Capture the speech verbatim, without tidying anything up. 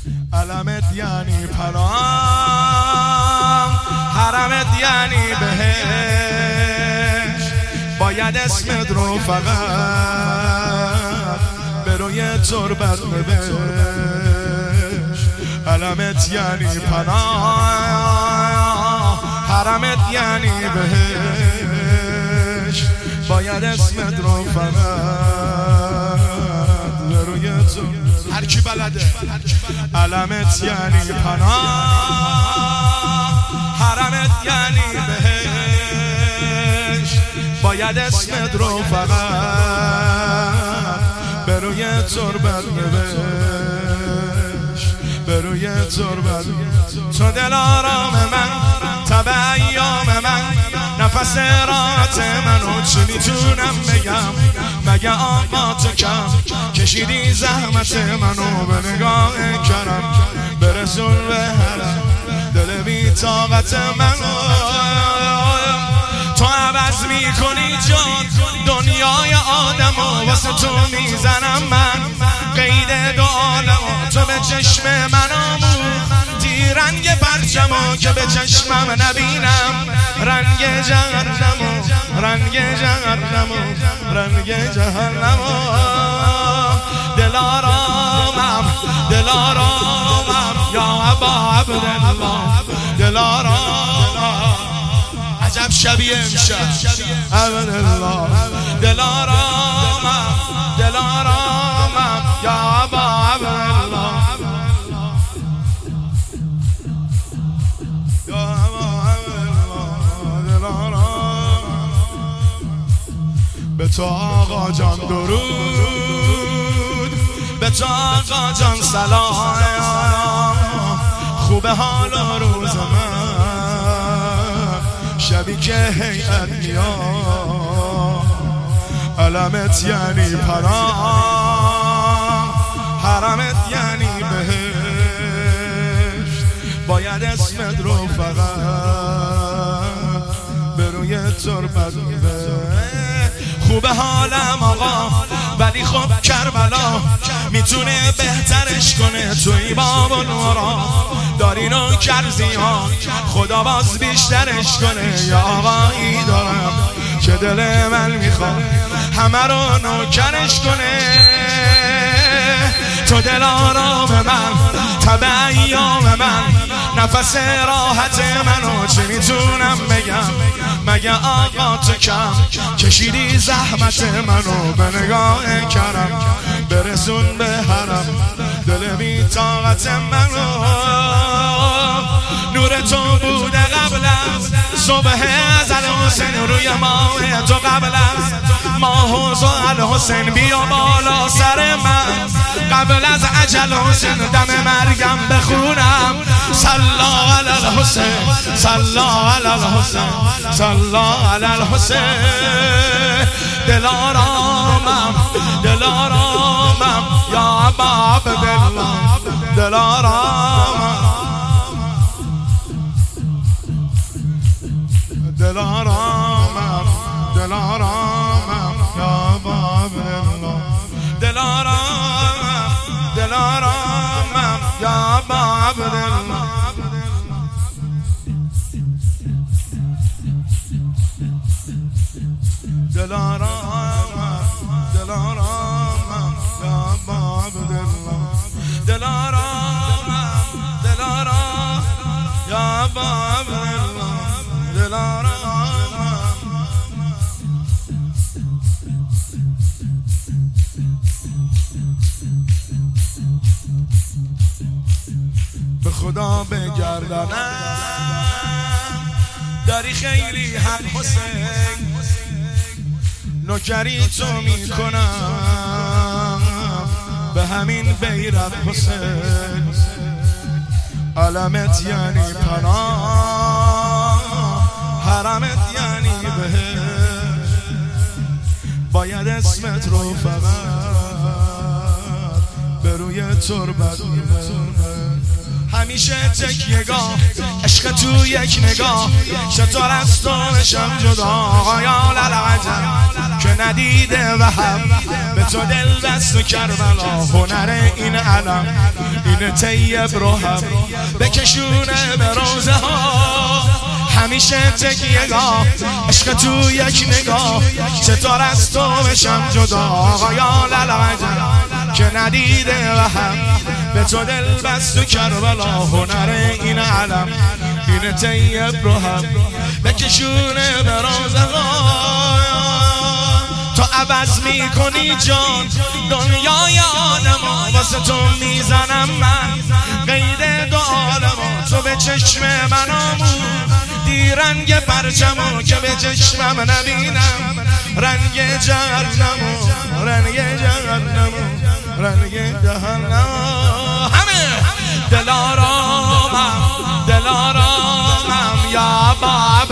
علمت یعنی پناه، حرمت یعنی بهش، باید اسمت رو فقط به روی تربت نوشت. علمت یعنی پناه، حرمت یعنی بهش، باید اسمت رو فقط به روی تربت. هر کی بلده. علمت یعنی پناه، حرمت یعنی بهش، باید اسمت رو فقط به روی تربت نوشت، به روی تربت. تو دل آرام من، تب ایام من، نفس راحت منو چی میتونم بگم؟ مگه آقا تو کم کشیدی زحمت منو به نگاه کرم، برسون به حرم دل بی طاقت منو. تو عوض میکنی جان دنیای آدمو، واسه تو میزنم من قید دو عالمو. تو به چشم من آموختی رنگ پرچمو که به چشمم نبینم رنگ جهنمو، رنگ جهنمو، رنگ جهنمو. دلارامم دلارامم یا ابا عبدالله، دلارامم عجب شبیه امشب عبدالله. دلارامم دلارامم یا ابا عبدالله، یا ابا عبدالله. دلارامم به تو آقا جان درود، به تو آقا جان سلام. خوبه حال و روز من شبی که هیئت میاد. علمت یعنی پناه، حرمت یعنی بهشت، باید اسمت رو فقط به روی تربت نوشت. خوبه حالم آقا ولی خب کربلا میتونه بهترش کنه. توی باب و نورا داری نوکر ها، خدا باز بیشترش کنه. یا آقایی دارم که دل من میخواد همه رو نوکرش کنه. تو دل آرام من، تب ایام من، نفس راحت منو چه میتونم بگم؟ مگه آقا تو کم کشیدی زحمت منو به نگاه کرم، برسون به حرم دل بی طاقت منو. نور تو بوده قبل از صبح ازل حسین، روی ماه تو قبل از ماه و زحل حسین. بیا بالا سر من قبل از اجل حسین، دم مرگم بخونم صلا علی الحسین، صلا علی الحسین، صلا علی الحسین. دلارامم دلارامم یا ابا عبدالله، دلارامم دلارامم دلارامم یا ابا عبدالله، دلارامم دلارامم یا ابا عبدالله. دلارامم دلارامم یا ابا عبدالله، دلارامم دلارام یا ابا عبدالله، دلارامم. به خدا بگردانم داری خیلی حق حسین، نوکری تو میکنم به همین بیرق حسین. علمت یعنی پناه، حرمت یعنی بهشت، باید اسمت رو فقط به روی تربت نوشت. همیشه تکیه‌گاه، عشق تو یک نگاه، چطور از تو بشم جدا یا للعجب که ندیده و هم به تو دل بست و کربلا. هنر این علم این طیب رو هم بکشونه به روزه ها. همیشه تکیه‌گاه، عشق تو یک نگاه، چطور از تو بشم جدا یا للعجب که ندیده و هم به تو دل بست و کربلا. هنر این علم این طیب رو هم بکشونه به روزه ها. تو عوض میکنی جان دنیای آدما، واسه تو میزنم من قید دو عالما. تو به چشم من آمون دی رنگ پرچمو که به چشمم نبینم رنگ جهنمو، رنگ جهنمو، رنگ جهنمو. همه دلارامم دلارامم یا با